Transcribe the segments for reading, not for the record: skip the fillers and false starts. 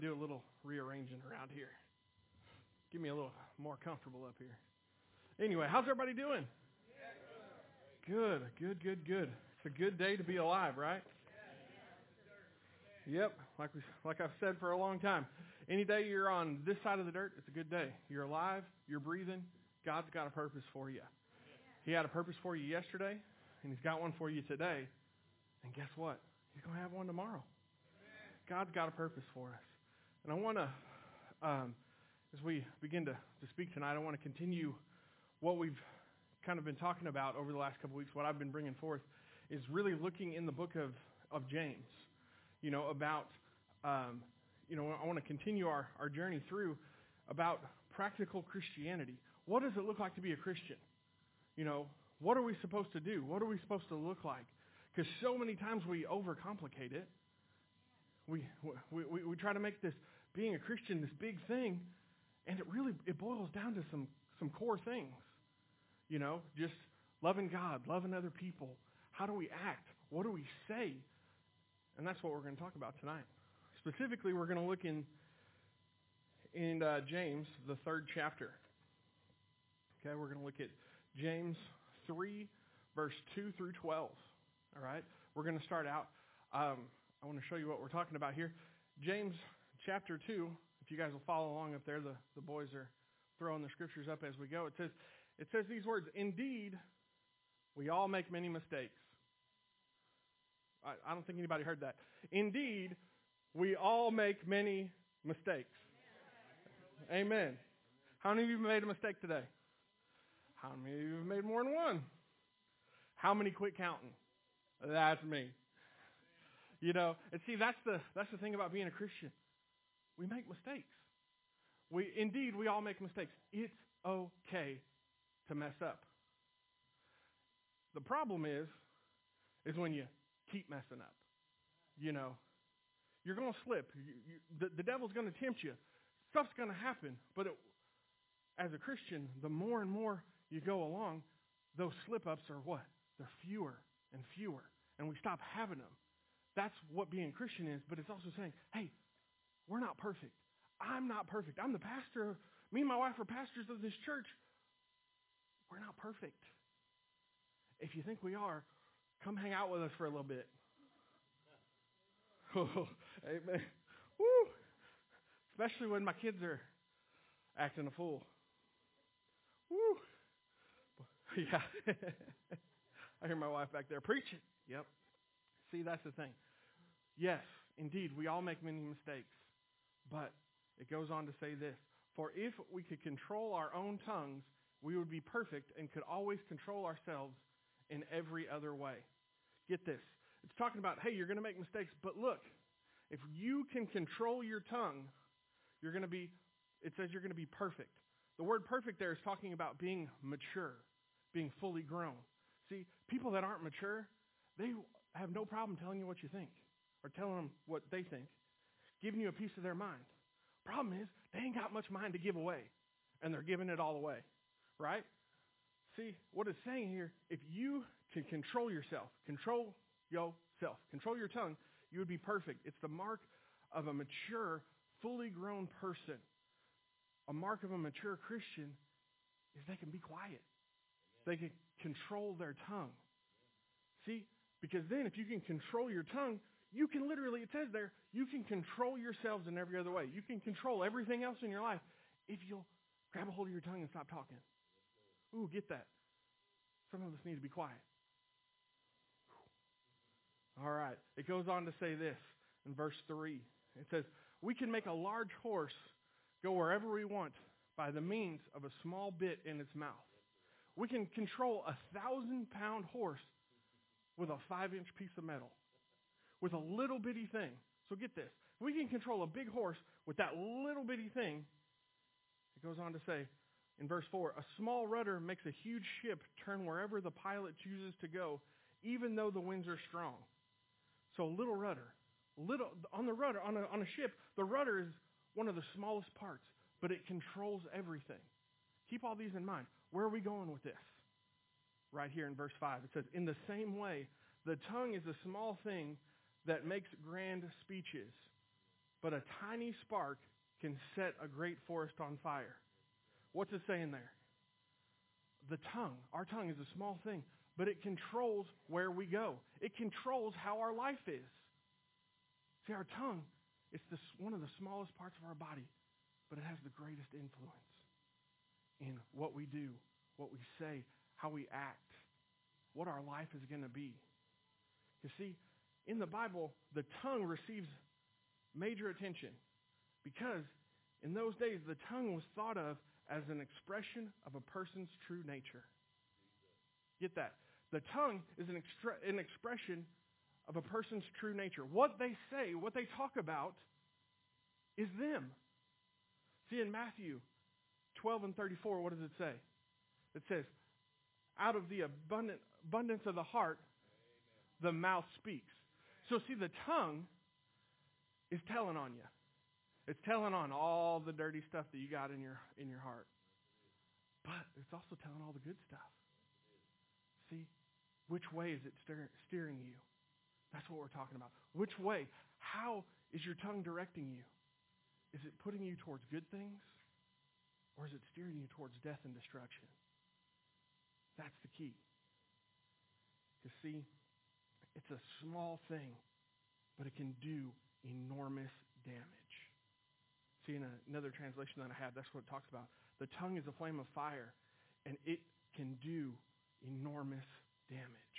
Do a little rearranging around here. Get me a little more comfortable up here. Anyway, how's everybody doing? Good. It's a good day to be alive, right? Yep, like I've said for a long time. Any day you're on this side of the dirt, it's a good day. You're alive, you're breathing. God's got a purpose for you. He had a purpose for you yesterday, and He's got one for you today. And guess what? He's going to have one tomorrow. God's got a purpose for us. And I want to, as we begin to speak tonight, I want to continue what we've kind of been talking about over the last couple of weeks. What I've been bringing forth is really looking in the book of James, about, I want to continue our journey through about practical Christianity. What does it look like to be a Christian? What are we supposed to do? What are we supposed to look like? Because so many times we overcomplicate it. We try to make this being a Christian this big thing, and it boils down to some core things. Just loving God, loving other people. How do we act? What do we say? And that's what we're going to talk about tonight. Specifically, we're going to look in James, the 3rd chapter. Okay, we're going to look at James 3, verse 2 through 12. All right, we're going to start out. I want to show you what we're talking about here. James chapter 2, if you guys will follow along up there, the boys are throwing the scriptures up as we go. It says these words, "Indeed, we all make many mistakes." I don't think anybody heard that. Indeed, we all make many mistakes. Amen. How many of you have made a mistake today? How many of you have made more than one? How many quit counting? That's me. And see, that's the thing about being a Christian. We make mistakes. We all make mistakes. It's okay to mess up. The problem is when you keep messing up. You're going to slip. The devil's going to tempt you. Stuff's going to happen. But as a Christian, the more and more you go along, those slip-ups are what? They're fewer and fewer. And we stop having them. That's what being a Christian is. But it's also saying, hey, we're not perfect. I'm not perfect. I'm the pastor. Me and my wife are pastors of this church. We're not perfect. If you think we are, come hang out with us for a little bit. Oh, amen. Woo. Especially when my kids are acting a fool. Woo. Yeah. I hear my wife back there preaching. Yep. See, that's the thing. Yes, indeed, we all make many mistakes. But it goes on to say this. For if we could control our own tongues, we would be perfect and could always control ourselves in every other way. Get this. It's talking about, hey, you're going to make mistakes, but look, if you can control your tongue, it says you're going to be perfect. The word perfect there is talking about being mature, being fully grown. See, people that aren't mature, they have no problem telling you what you think or telling them what they think, giving you a piece of their mind. Problem is, they ain't got much mind to give away, and they're giving it all away, right? See, what it's saying here, if you can control yourself, control your tongue, you would be perfect. It's the mark of a mature, fully grown person. A mark of a mature Christian is they can be quiet. They can control their tongue. See, because then if you can control your tongue, you can literally, it says there, you can control yourselves in every other way. You can control everything else in your life if you'll grab a hold of your tongue and stop talking. Ooh, get that. Some of us need to be quiet. All right. It goes on to say this in verse 3. It says, we can make a large horse go wherever we want by the means of a small bit in its mouth. We can control a 1,000-pound horse with a 5-inch piece of metal, with a little bitty thing. So get this. We can control a big horse with that little bitty thing. It goes on to say in verse 4, a small rudder makes a huge ship turn wherever the pilot chooses to go, even though the winds are strong. So a little rudder. On a ship, the rudder is one of the smallest parts, but it controls everything. Keep all these in mind. Where are we going with this? Right here in verse 5. It says, in the same way, the tongue is a small thing that makes grand speeches. but a tiny spark can set a great forest on fire. What's it saying there? The tongue. Our tongue is a small thing, but it controls where we go. It controls how our life is. See, our tongue, it's one of the smallest parts of our body, but it has the greatest influence in what we do, what we say, how we act, what our life is going to be. You see, in the Bible, the tongue receives major attention because in those days, the tongue was thought of as an expression of a person's true nature. Get that? The tongue is an expression of a person's true nature. What they say, what they talk about, is them. See, in Matthew 12 and 34, what does it say? It says, out of the abundance of the heart, the mouth speaks. So see, the tongue is telling on you. It's telling on all the dirty stuff that you got in your heart. But it's also telling all the good stuff. See, which way is it steering you? That's what we're talking about. Which way? How is your tongue directing you? Is it putting you towards good things? Or is it steering you towards death and destruction? That's the key. You see, it's a small thing, but it can do enormous damage. See, in another translation that I had, that's what it talks about. The tongue is a flame of fire, and it can do enormous damage.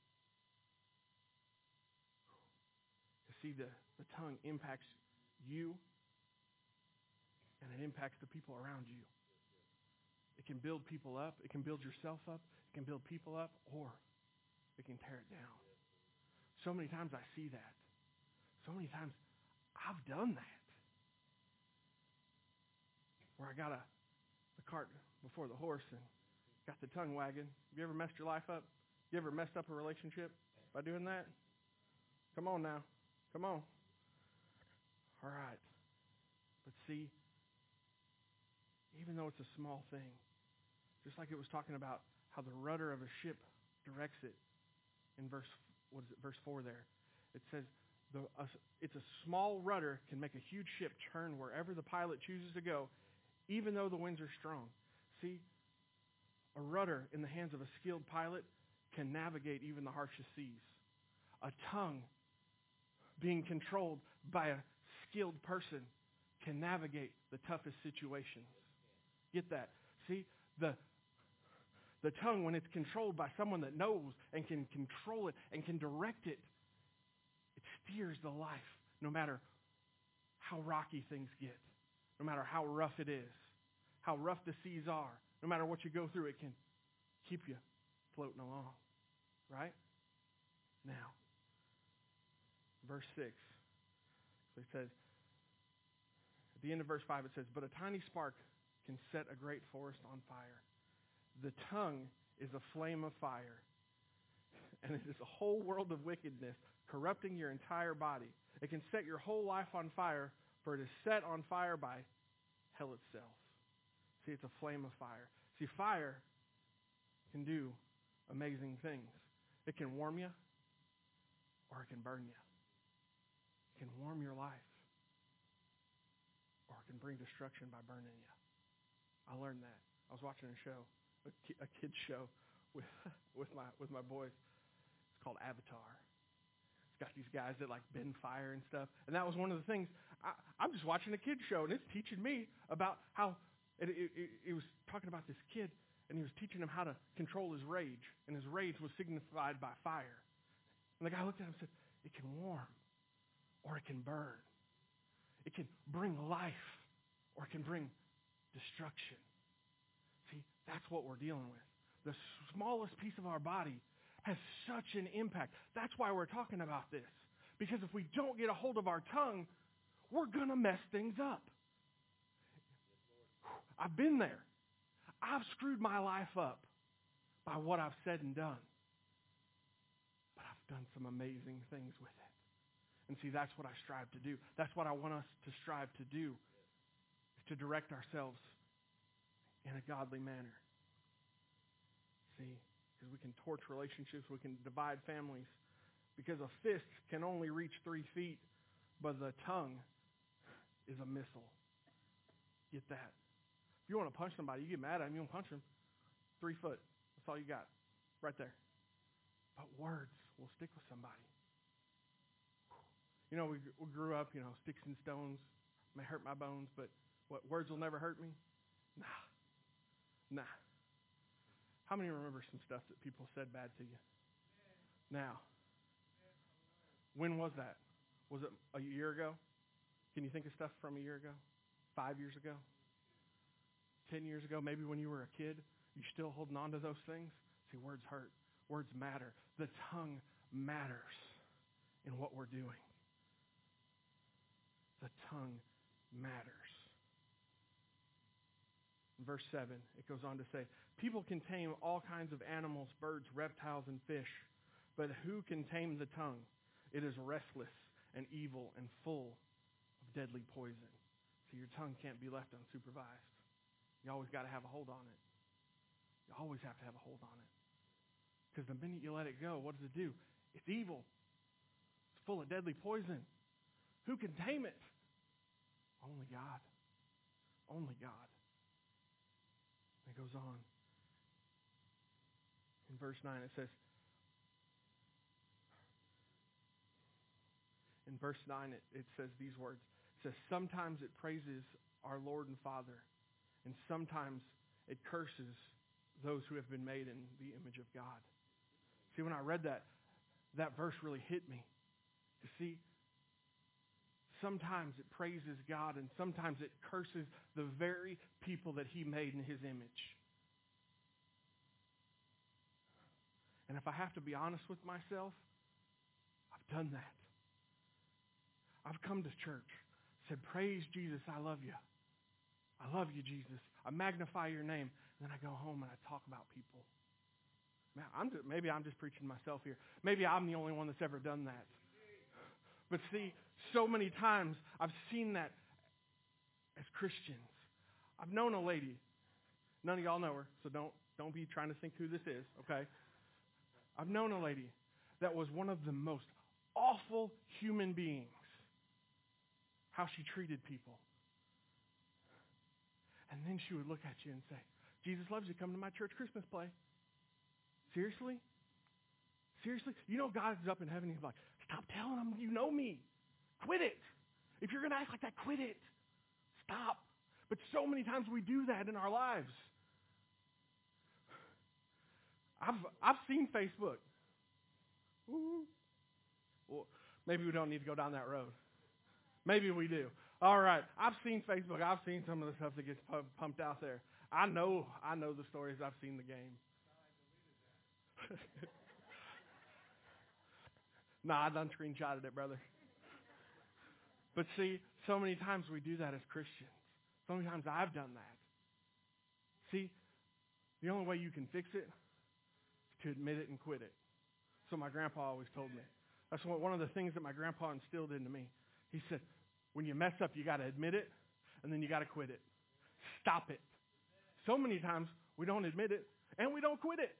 You see, the tongue impacts you, and it impacts the people around you. It can build people up. It can build yourself up. It can build people up, or it can tear it down. So many times I see that. So many times I've done that. Where I got the cart before the horse and got the tongue wagging. Have you ever messed your life up? You ever messed up a relationship by doing that? Come on now. Come on. All right. But see, even though it's a small thing, just like it was talking about how the rudder of a ship directs it in verse 4 there. It says it's a small rudder can make a huge ship turn wherever the pilot chooses to go, even though the winds are strong. See, a rudder in the hands of a skilled pilot can navigate even the harshest seas. A tongue being controlled by a skilled person can navigate the toughest situations. Get that? See, the tongue, when it's controlled by someone that knows and can control it and can direct it, it steers the life no matter how rocky things get, no matter how rough it is, how rough the seas are, no matter what you go through, it can keep you floating along, right? Now, verse 6, so it says, at the end of verse 5, it says, but a tiny spark can set a great forest on fire. The tongue is a flame of fire, and it is a whole world of wickedness, corrupting your entire body. It can set your whole life on fire, for it is set on fire by hell itself. See, it's a flame of fire. See, fire can do amazing things. It can warm you, or it can burn you. It can warm your life, or it can bring destruction by burning you. I learned that. I was watching a show, a kid's show with my boys. It's called Avatar. It's got these guys that like bend fire and stuff. And that was one of the things. I'm just watching a kid's show, and it's teaching me about how it was talking about this kid, and he was teaching him how to control his rage, and his rage was signified by fire. And the guy looked at him and said, it can warm, or it can burn. It can bring life, or it can bring destruction. See, that's what we're dealing with. The smallest piece of our body has such an impact. That's why we're talking about this. Because if we don't get a hold of our tongue, we're going to mess things up. I've been there. I've screwed my life up by what I've said and done. But I've done some amazing things with it. And see, that's what I strive to do. That's what I want us to strive to do, is to direct ourselves in a godly manner. See, because we can torch relationships, we can divide families, because a fist can only reach 3 feet, but the tongue is a missile. Get that. If you want to punch somebody, you get mad at him, you don't punch him. 3 foot. That's all you got. Right there. But words will stick with somebody. You know, we grew up, sticks and stones may hurt my bones, but what, words will never hurt me? Nah. How many remember some stuff that people said bad to you? Now, when was that? Was it a year ago? Can you think of stuff from a year ago? 5 years ago? 10 years ago? Maybe when you were a kid? You still holding on to those things? See, words hurt. Words matter. The tongue matters in what we're doing. The tongue matters. In verse 7, it goes on to say, people can tame all kinds of animals, birds, reptiles, and fish, but who can tame the tongue? It is restless and evil and full of deadly poison. So your tongue can't be left unsupervised. You always got to have a hold on it. You always have to have a hold on it. Because the minute you let it go, what does it do? It's evil. It's full of deadly poison. Who can tame it? Only God. Only God. It goes on. In verse 9 it says, it says these words. It says, sometimes it praises our Lord and Father, and sometimes it curses those who have been made in the image of God. See, when I read that verse really hit me. You see, sometimes it praises God, and sometimes it curses the very people that he made in his image. And if I have to be honest with myself, I've done that. I've come to church, said, praise Jesus, I love you. I love you, Jesus. I magnify your name. And then I go home and I talk about people. Man, maybe I'm just preaching to myself here. Maybe I'm the only one that's ever done that. But see, so many times I've seen that as Christians. I've known a lady. None of y'all know her, so don't be trying to think who this is, okay? I've known a lady that was one of the most awful human beings. How she treated people. And then she would look at you and say, Jesus loves you. Come to my church Christmas play. Seriously? Seriously? You know God is up in heaven. He's like, stop telling them you know me. Quit it. If you're going to act like that, quit it. Stop. But so many times we do that in our lives. I've seen Facebook. Ooh. Well, maybe we don't need to go down that road. Maybe we do. All right. I've seen Facebook. I've seen some of the stuff that gets pumped out there. I know the stories. I've seen the game. Nah, I done screenshotted it, brother. But see, so many times we do that as Christians. So many times I've done that. See, the only way you can fix it is to admit it and quit it. So my grandpa always told me. That's one of the things that my grandpa instilled into me. He said, when you mess up, you got to admit it, and then you got to quit it. Stop it. So many times we don't admit it, and we don't quit it.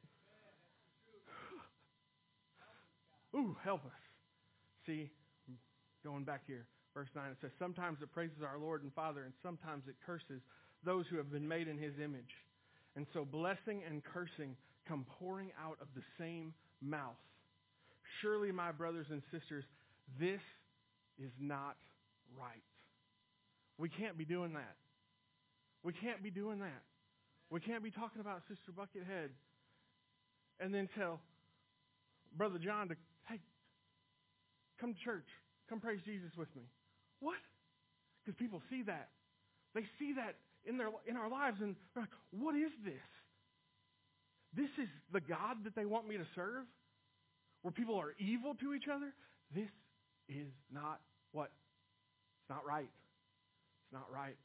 Ooh, help us. See, going back here, verse 9, it says, sometimes it praises our Lord and Father, and sometimes it curses those who have been made in his image. And so blessing and cursing come pouring out of the same mouth. Surely, my brothers and sisters, this is not right. We can't be doing that. We can't be doing that. We can't be talking about Sister Buckethead and then tell Brother John to, hey, come to church. Come praise Jesus with me. What? Because people see that. They see that in our lives, and they're like, what is this? This is the God that they want me to serve? Where people are evil to each other? This is not what? It's not right. It's not right.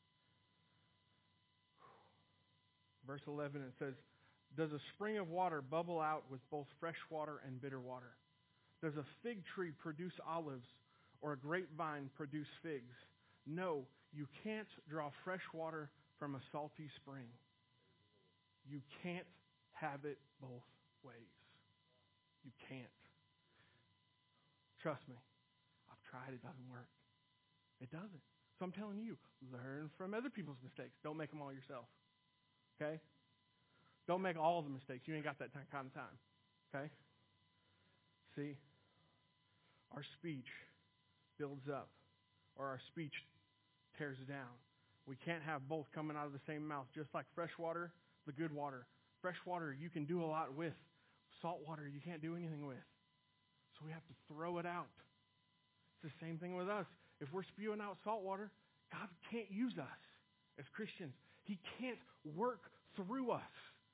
Verse 11, it says, does a spring of water bubble out with both fresh water and bitter water? Does a fig tree produce olives or a grapevine produce figs? No, you can't draw fresh water from a salty spring. You can't have it both ways. You can't. Trust me. I've tried. It doesn't work. It doesn't. So I'm telling you, learn from other people's mistakes. Don't make them all yourself. Okay? Don't make all the mistakes. You ain't got that kind of time. Okay? See, our speech builds up, or our speech tears down. We can't have both coming out of the same mouth, just like fresh water, the good water. Fresh water you can do a lot with. Salt water you can't do anything with. So we have to throw it out. It's the same thing with us. If we're spewing out salt water, God can't use us as Christians. He can't work through us.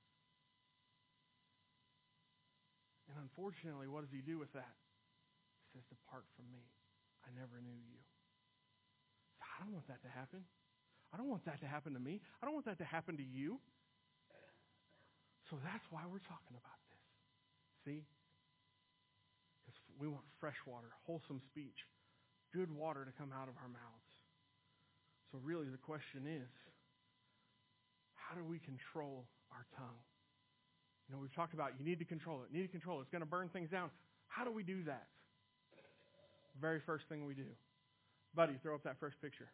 And unfortunately, what does he do with that? He says, depart from me. I never knew you. So I don't want that to happen. I don't want that to happen to me. I don't want that to happen to you. So that's why we're talking about this. See? Because we want fresh water, wholesome speech, good water to come out of our mouths. So really the question is, how do we control our tongue? You know, we've talked about you need to control it. Need to control it. It's going to burn things down. How do we do that? Very first thing we do. Buddy, throw up that first picture.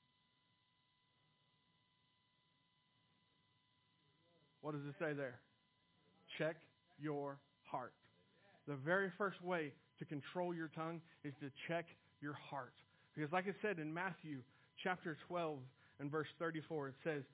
What does it say there? Check your heart. The very first way to control your tongue is to check your heart. Because like I said in Matthew chapter 12 and verse 34, it says,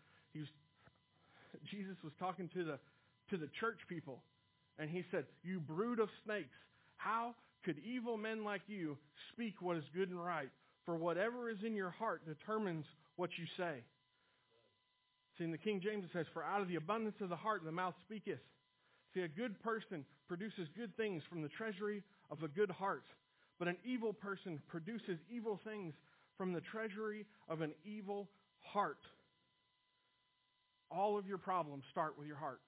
Jesus was talking to the church people, and he said, you brood of snakes, how could evil men like you speak what is good and right? For whatever is in your heart determines what you say. See, in the King James it says, for out of the abundance of the heart the mouth speaketh. See, a good person produces good things from the treasury of a good heart, but an evil person produces evil things from the treasury of an evil heart. All of your problems start with your heart.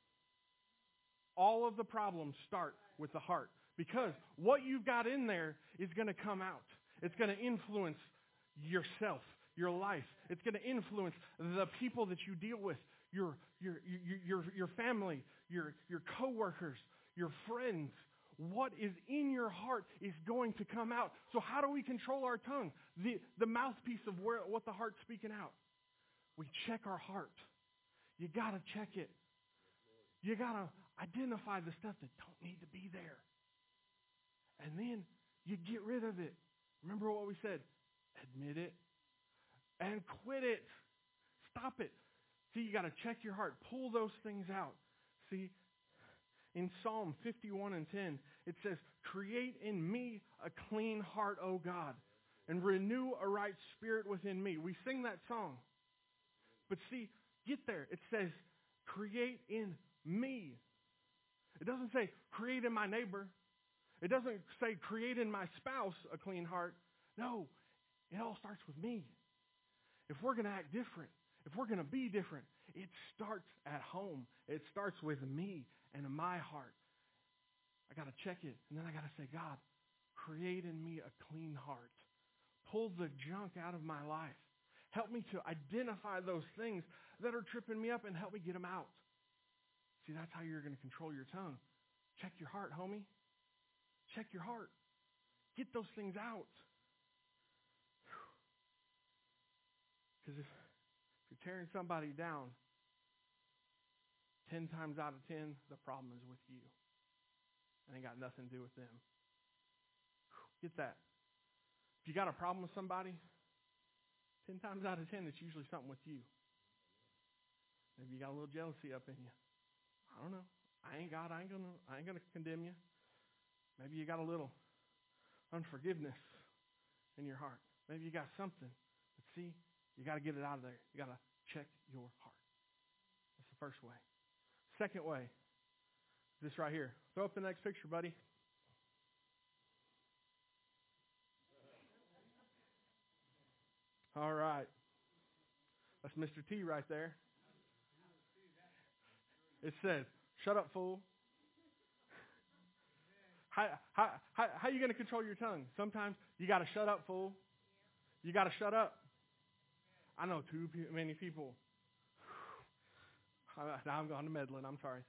All of the problems start with the heart. Because what you've got in there is going to come out. It's going to influence yourself, your life. It's going to influence the people that you deal with, your family, your coworkers, your friends. What is in your heart is going to come out. So how do we control our tongue? The mouthpiece of what the heart's speaking out. We check our heart. You got to check it. You got to identify the stuff that don't need to be there. And then you get rid of it. Remember what we said? Admit it and quit it. Stop it. See, you got to check your heart. Pull those things out. See, in Psalm 51 and 10, it says, create in me a clean heart, O God, and renew a right spirit within me. We sing that song. But see, get there. It says, create in me. It doesn't say, create in my neighbor. It doesn't say, create in my spouse a clean heart. No, it all starts with me. If we're going to act different, if we're going to be different, it starts at home. It starts with me and my heart. I got to check it, and then I got to say, God, create in me a clean heart. Pull the junk out of my life. Help me to identify those things that are tripping me up and help me get them out. See, that's how you're going to control your tongue. Check your heart, homie. Check your heart. Get those things out. Because if you're tearing somebody down, 10 times out of 10, the problem is with you. It ain't got nothing to do with them. Get that. If you got a problem with somebody, 10 times out of 10, it's usually something with you. Maybe you got a little jealousy up in you. I don't know. I ain't gonna condemn you. Maybe you got a little unforgiveness in your heart. Maybe you got something. But see, you got to get it out of there. You got to check your heart. That's the first way. Second way, this right here. Throw up the next picture, buddy. All right. That's Mr. T right there. It says, shut up, fool. How you going to control your tongue? Sometimes you got to shut up, fool. You got to shut up. I know too many people. Now I'm going to meddling. I'm sorry.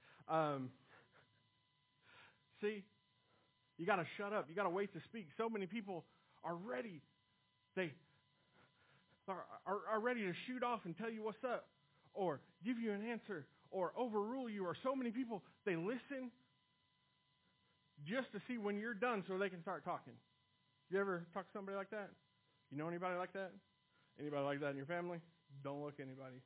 See, you got to shut up. You got to wait to speak. So many people are ready. are ready to shoot off and tell you what's up, or give you an answer, or overrule you, or so many people, they listen just to see when you're done so they can start talking. You ever talk to somebody like that? You know anybody like that? Anybody like that in your family? Don't look at anybody.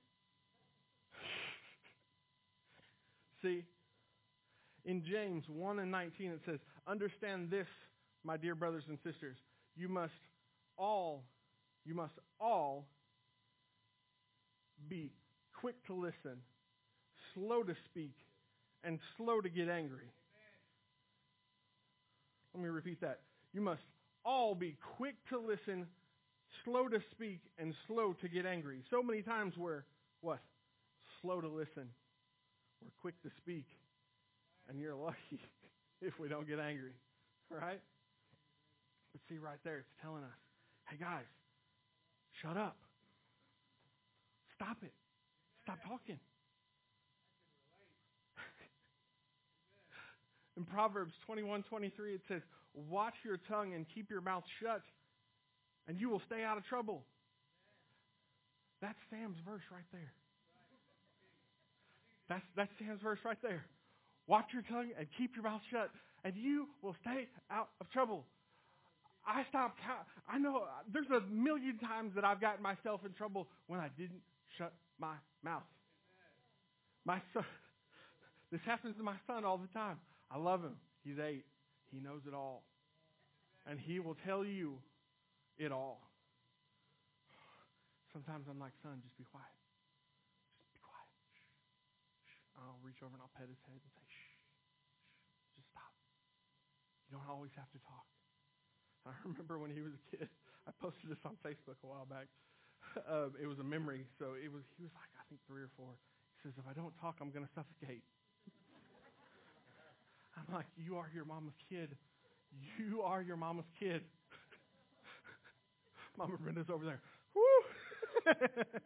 See, in James 1:19 it says, understand this, my dear brothers and sisters. You must all be quick to listen, slow to speak, and slow to get angry. Let me repeat that. You must all be quick to listen, slow to speak, and slow to get angry. So many times we're, what? Slow to listen. We're quick to speak. And you're lucky if we don't get angry. Right? But see right there, it's telling us, hey guys, shut up. Stop it. Stop talking. In Proverbs 21:23, it says, watch your tongue and keep your mouth shut, and you will stay out of trouble. That's Sam's verse right there. That's Sam's verse right there. Watch your tongue and keep your mouth shut, and you will stay out of trouble. I know there's a million times that I've gotten myself in trouble when I didn't shut my mouth. My son, this happens to my son all the time. I love him. He's 8. He knows it all. And he will tell you it all. Sometimes I'm like, son, just be quiet. Just be quiet. Shh. I'll reach over and I'll pet his head and say, shh. Just stop. You don't always have to talk. I remember when he was a kid, I posted this on Facebook a while back. It was a memory, so he was like, I think 3 or 4. He says, if I don't talk, I'm going to suffocate. I'm like, you are your mama's kid. You are your mama's kid. Mama Brenda's over there. Woo! But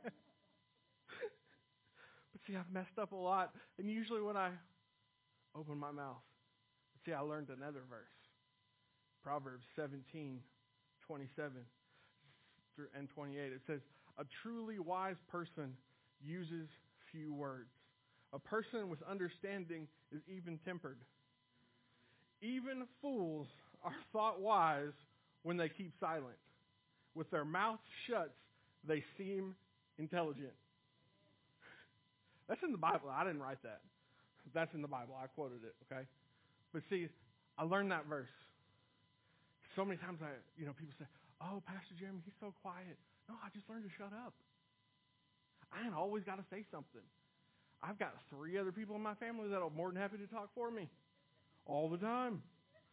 see, I've messed up a lot. And usually when I open my mouth, see, I learned another verse. Proverbs 17:27 and 28. It says, a truly wise person uses few words. A person with understanding is even-tempered. Even fools are thought wise when they keep silent. With their mouths shut, they seem intelligent. That's in the Bible. I didn't write that. That's in the Bible. I quoted it, okay? But see, I learned that verse. So many times people say, oh, Pastor Jeremy, he's so quiet. No, I just learned to shut up. I ain't always got to say something. I've got 3 other people in my family that are more than happy to talk for me. All the time.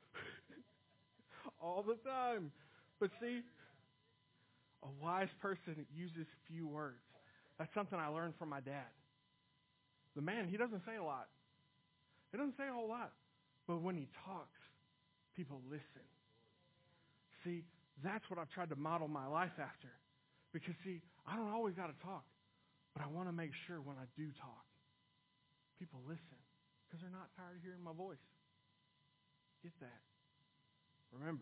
All the time. But see, a wise person uses few words. That's something I learned from my dad. The man, he doesn't say a lot. He doesn't say a whole lot. But when he talks, people listen. See, that's what I've tried to model my life after. Because, see, I don't always got to talk. But I want to make sure when I do talk, people listen. Because they're not tired of hearing my voice. Get that. Remember.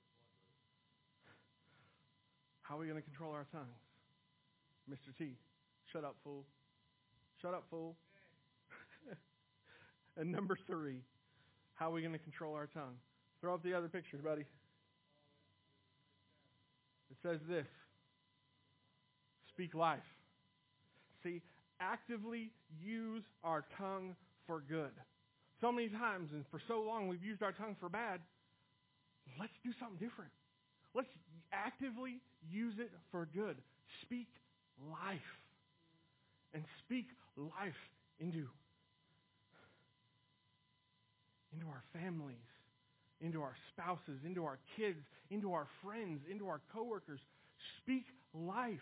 How are we going to control our tongues? Mr. T, shut up, fool. Shut up, fool. And number 3, how are we going to control our tongue? Throw up the other pictures, buddy. It says this. Speak life. See, actively use our tongue for good. So many times and for so long we've used our tongue for bad. Let's do something different. Let's actively use it for good. Speak life. And speak life into our families, into our spouses, into our kids, into our friends, into our coworkers. Speak life.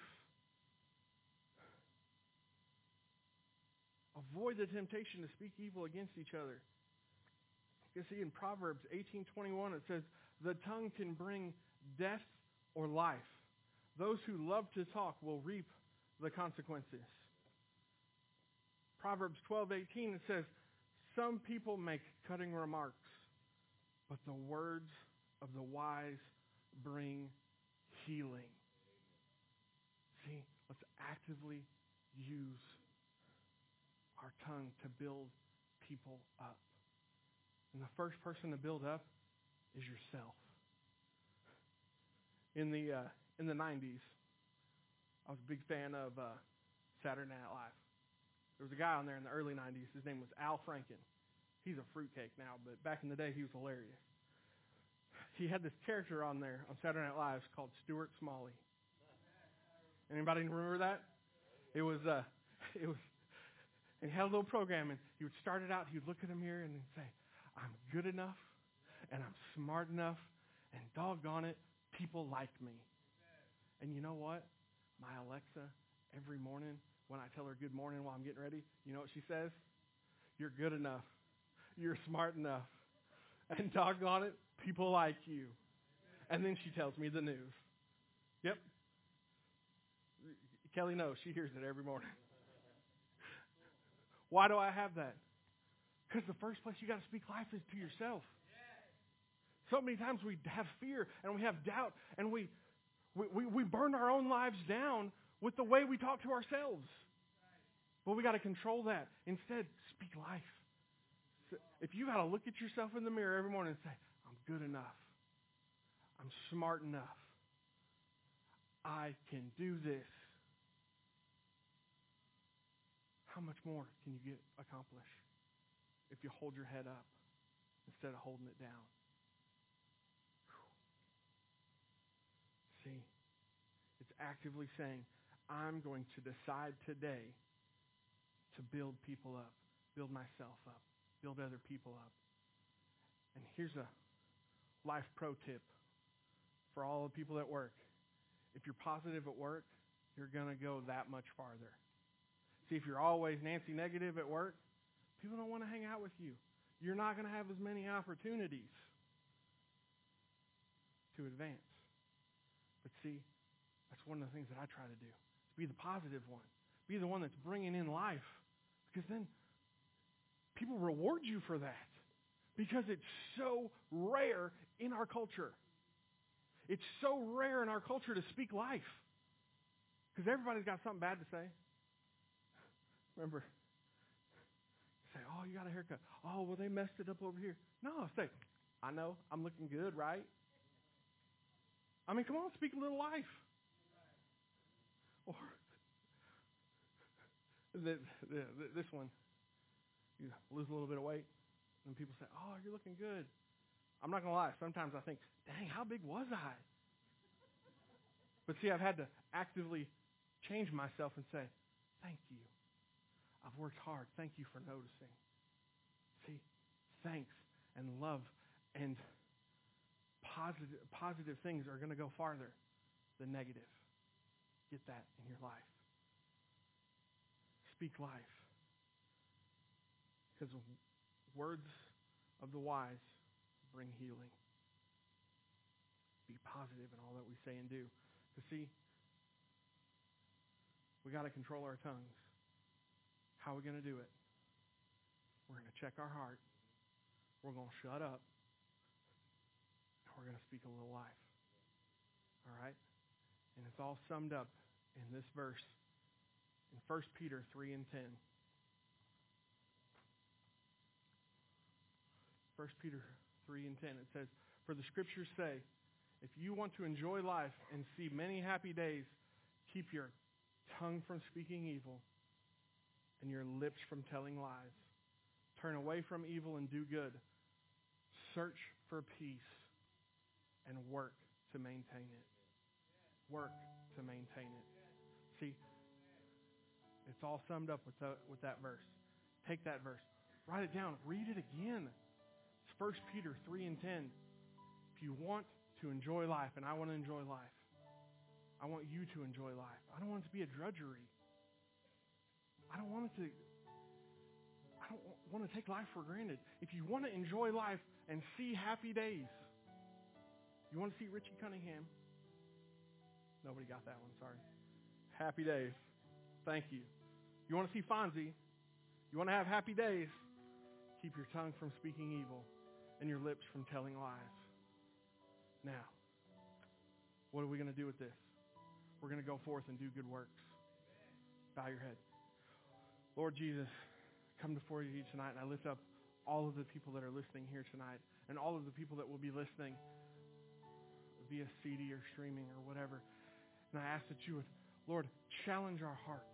Avoid the temptation to speak evil against each other. You see in Proverbs 18:21 it says, the tongue can bring death or life. Those who love to talk will reap the consequences. Proverbs 12:18 it says, some people make cutting remarks, but the words of the wise bring healing. See, let's actively use our tongue to build people up. And the first person to build up is yourself. In the 90s, I was a big fan of Saturday Night Live. There was a guy on there in the early 90s. His name was Al Franken. He's a fruitcake now, but back in the day, he was hilarious. He had this character on there on Saturday Night Live called Stuart Smalley. Anybody remember that? It was, and he had a little program, and he would start it out. He would look in the mirror and say, "I'm good enough, and I'm smart enough, and doggone it, people like me." And you know what? My Alexa, every morning when I tell her good morning while I'm getting ready, you know what she says? "You're good enough. You're smart enough. And doggone it, people like you." And then she tells me the news. Yep. Kelly knows. She hears it every morning. Why do I have that? Because the first place you got to speak life is to yourself. So many times we have fear and we have doubt and we burn our own lives down with the way we talk to ourselves. But we got to control that. Instead, speak life. So if you got to look at yourself in the mirror every morning and say, "I'm good enough. I'm smart enough. I can do this." How much more can you get accomplished if you hold your head up instead of holding it down? See, it's actively saying, I'm going to decide today to build people up, build myself up, build other people up. And here's a life pro tip for all the people at work. If you're positive at work, you're going to go that much farther. See, if you're always Nancy negative at work, people don't want to hang out with you. You're not going to have as many opportunities to advance. But see, that's one of the things that I try to do. Be the positive one. Be the one that's bringing in life. Because then people reward you for that. Because it's so rare in our culture. It's so rare in our culture to speak life. Because everybody's got something bad to say. Remember, say, "Oh, you got a haircut. Oh, well, they messed it up over here." No, say, "I know, I'm looking good, right?" I mean, come on, speak a little life. Or this one, you lose a little bit of weight, and people say, "Oh, you're looking good." I'm not going to lie. Sometimes I think, "Dang, how big was I?" But see, I've had to actively change myself and say, "Thank you. I've worked hard. Thank you for noticing." See, thanks and love and positive things are going to go farther than negative. Get that in your life. Speak life. Because words of the wise bring healing. Be positive in all that we say and do. Because see, we got to control our tongues. How are we going to do it? We're going to check our heart. We're going to shut up. And we're going to speak a little life. All right? And it's all summed up in this verse in 1 Peter 3 and 10. 1 Peter 3 and 10, it says, "For the scriptures say, if you want to enjoy life and see many happy days, keep your tongue from speaking evil and your lips from telling lies. Turn away from evil and do good. Search for peace and work to maintain it." Work to maintain it. See, it's all summed up with that verse. Take that verse. Write it down. Read it again. It's 1 Peter 3 and 10. If you want to enjoy life, and I want to enjoy life, I want you to enjoy life. I don't want it to be a drudgery. I don't want to take life for granted. If you want to enjoy life and see happy days, you want to see Richie Cunningham? Nobody got that one, sorry. Happy days. Thank you. You want to see Fonzie? You want to have happy days? Keep your tongue from speaking evil and your lips from telling lies. Now, what are we going to do with this? we're going to go forth and do good works. Bow your head. Lord Jesus, I come before you tonight, and I lift up all of the people that are listening here tonight, and all of the people that will be listening via CD or streaming or whatever. And I ask that you would, Lord, challenge our hearts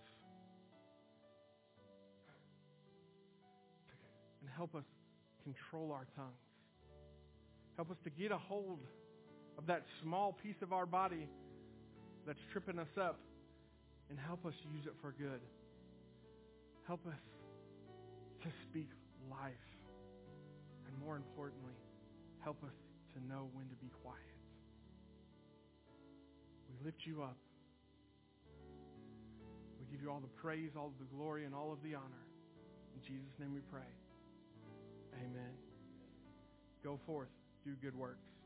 and help us control our tongues. Help us to get a hold of that small piece of our body that's tripping us up and help us use it for good. Help us to speak life. And more importantly, help us to know when to be quiet. We lift you up. We give you all the praise, all of the glory, and all of the honor. In Jesus' name we pray. Amen. Go forth. Do good works.